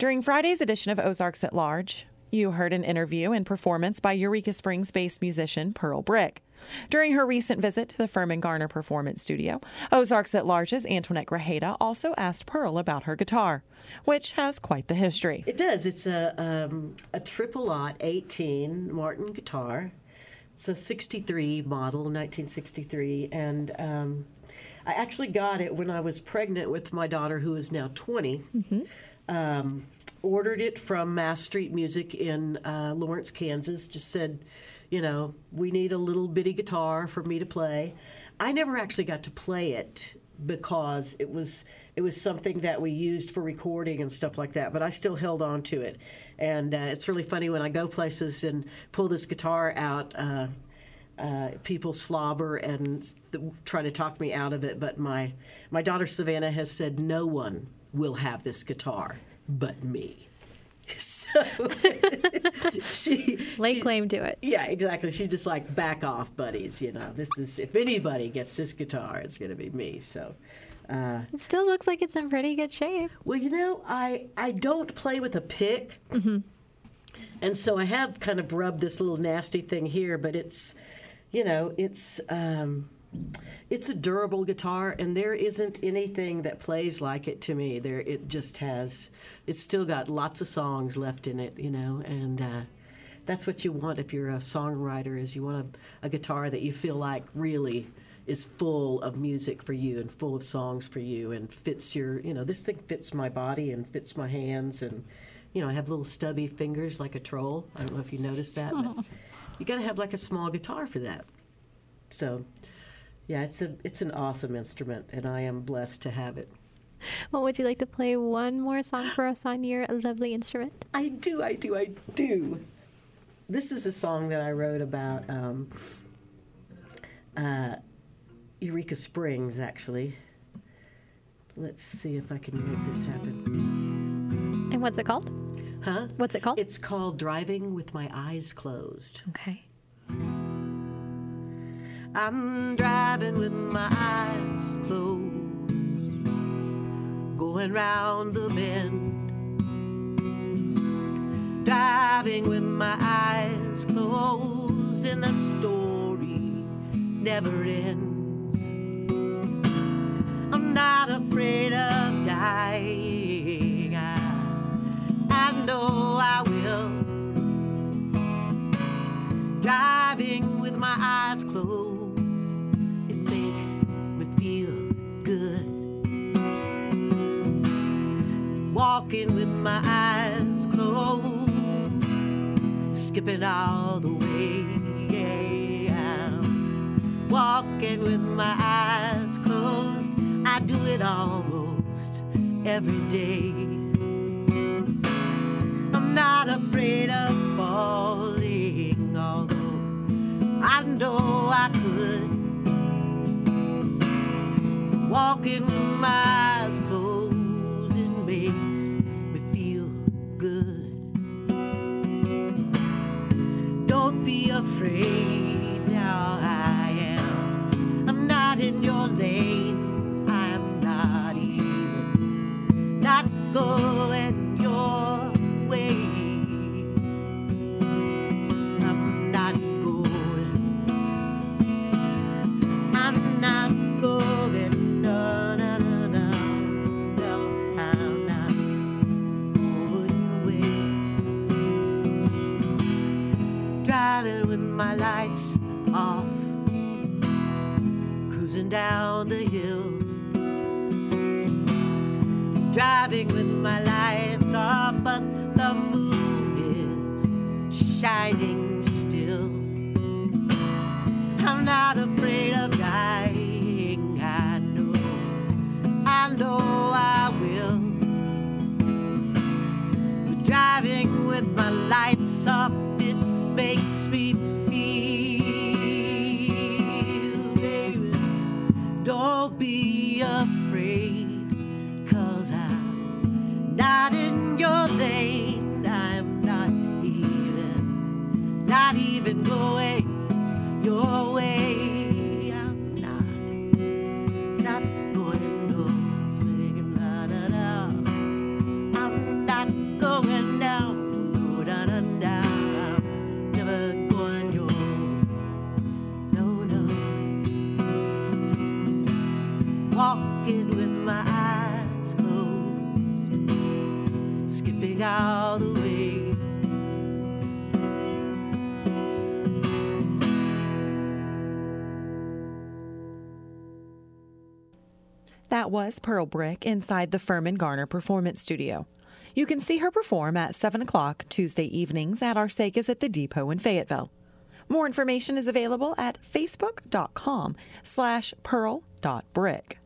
During Friday's edition of Ozarks at Large, you heard an interview and performance by Eureka Springs-based musician Pearl Brick. During her recent visit to the Furman Garner Performance Studio, Ozarks at Large's Antoinette Grajeda also asked Pearl about her guitar, which has quite the history. It does. It's a Triple-Aught 18 Martin guitar. It's a 63 model, 1963, and I actually got it when I was pregnant with my daughter, who is now 20. Ordered it from Mass Street Music in Lawrence, Kansas. Just said, you know, we need a little bitty guitar for me to play. I never actually got to play it because it was something that we used for recording and stuff like that, but I still held on to it. And it's really funny when I go places and pull this guitar out, people slobber and try to talk me out of it, but my daughter Savannah has said no one will have this guitar but me. So she lay claim to it. Yeah, exactly. She just like, back off, buddies. You know, this is, if anybody gets this guitar, it's going to be me. So it still looks like it's in pretty good shape. Well, you know, I don't play with a pick, and so I have kind of rubbed this little nasty thing here, but it's, you know, it's a durable guitar, and there isn't anything that plays like it to me. It just has, it's still got lots of songs left in it, you know, and that's what you want if you're a songwriter, is you want a guitar that you feel like really is full of music for you and full of songs for you and fits your, you know, this thing fits my body and fits my hands, and, you know, I have little stubby fingers like a troll. I don't know if you noticed that, but you got to have like a small guitar for that. So, yeah, it's an awesome instrument, and I am blessed to have it. Well, would you like to play one more song for us on your lovely instrument? I do. This is a song that I wrote about Eureka Springs, actually. Let's see if I can make this happen. And what's it called? Huh? What's it called? It's called Driving with My Eyes Closed. Okay. I'm driving with my eyes closed, going round the bend. Driving with my eyes closed, and the story never ends. I'm not afraid of dying. I know I will. Driving with my eyes closed, walking with my eyes closed, skipping all the way. Yeah. Walking with my eyes closed, I do it almost every day. I'm not afraid of falling, although I know I could. Walking with my eyes closed, makes me feel good. Don't be afraid, now I am. I'm not in your lane. I'm not even not going your way. I'm not going. I'm not going. No, no, no, no. Driving with my lights off, cruising down the hill. Driving with my lights off, but the moon is shining still. I'm not afraid of dying. I know I will. Driving with my lights off, makes me feel, baby, don't be afraid, 'cause I'm not in your lane. I'm not even going your way. I'm not going, no, singing la da da. I'm not walking with my eyes closed, skipping all the way. That was Pearl Brick inside the Furman Garner Performance Studio. You can see her perform at 7 o'clock Tuesday evenings at Arcegas at the Depot in Fayetteville. More information is available at facebook.com/pearl.brick.